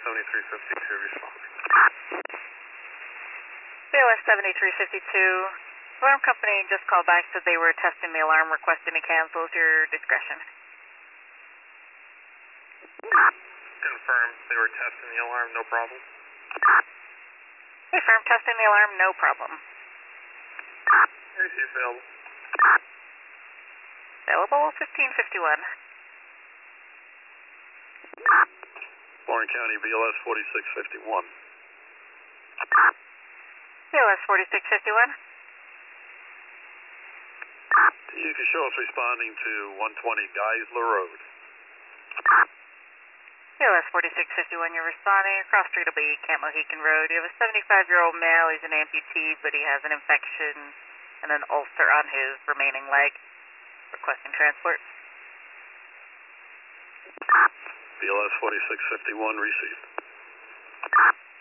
7352 responding. BLS 7352. Alarm company just called back, said they were testing the alarm, requesting to cancel. At your discretion. Confirm they were testing the alarm, no problem. Confirm testing the alarm, no problem. AC available. Available 1551. Warren County BLS 4651. BLS 4651. You can show us responding to 120 Geisler Road. BLS 4651, you're responding. Across street will be Camp Mohican Road. You have a 75-year-old male. He's an amputee, but he has an infection and an ulcer on his remaining leg. Requesting transport. BLS 4651 received.